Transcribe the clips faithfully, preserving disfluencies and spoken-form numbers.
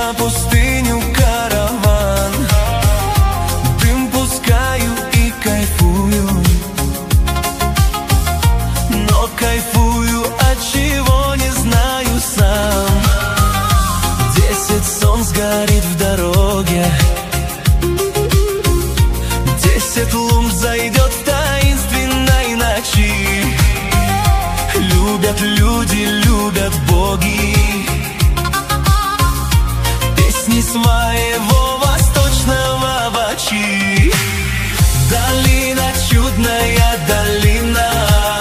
на пустыню караван. Дым пускаю и кайфую, но кайфую от чего не знаю сам. Десять солнц горит в дороге, десять лун зайдет в таинственной ночи. Любят люди, любят боги песни своего восточного бачи. Долина, чудная долина,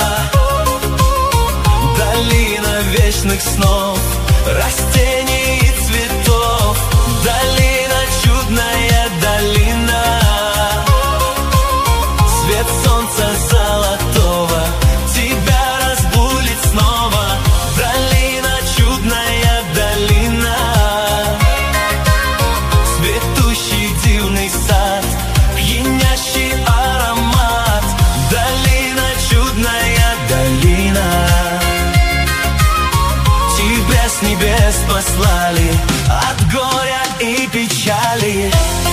долина вечных снов, растений и цветов. Долина, чудная долина, свет солнца золотого тебя разбудит снова. Долина, чудная долина, цветущий дивный сад, пьянящий аромат. Долина, чудная долина, тебя с небес послали от горя и печали.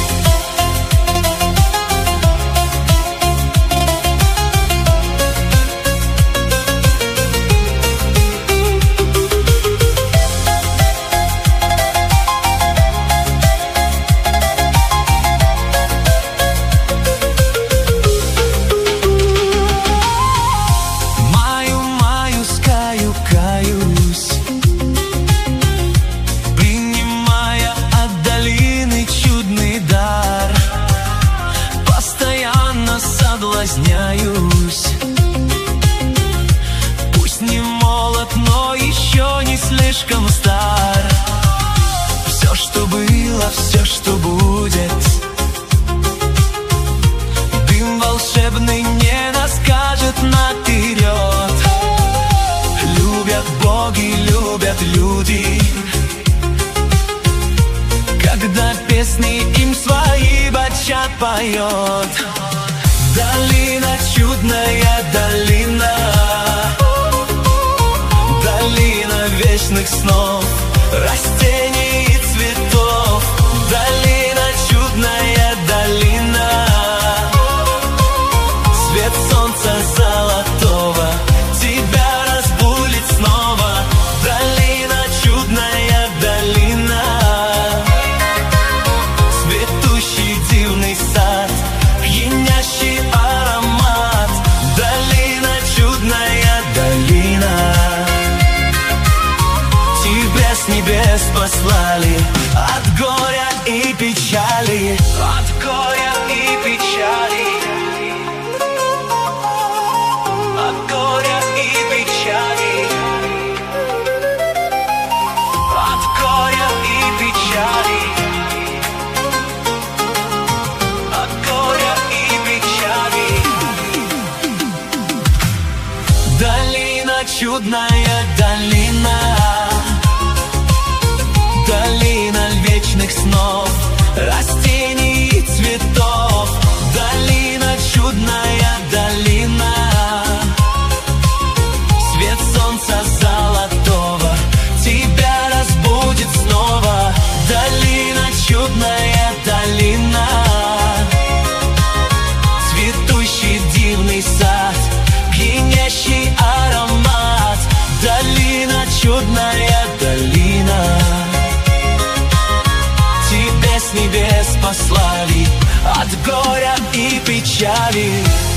Соблазняюсь, пусть не молод, но еще не слишком стар. Все, что было, все, что будет, дым волшебный не расскажет наперед. Любят боги, любят люди, когда песни им свои бачат поет. Долина, чудная долина, долина вечных снов, растений и цветов. Долина, чудная долина, свет солнца золотого тебя разбудит снова. Долина, чудная долина, цветущий дивный сад, пьянящий аромат. Долина, чудная долина, тебя с небес послали от горя и печали. От горя и печали, от горя и печали, от горя и печали. Долина, чудная долина, долина вечных снов, растений и цветов. Долина, чудная долина, свет солнца золотого тебя разбудит снова. Долина, чудная долина, цветущий дивный сад, пьянящий аромат. Долина, чудная долина, тебя с небес послали от горя и печали.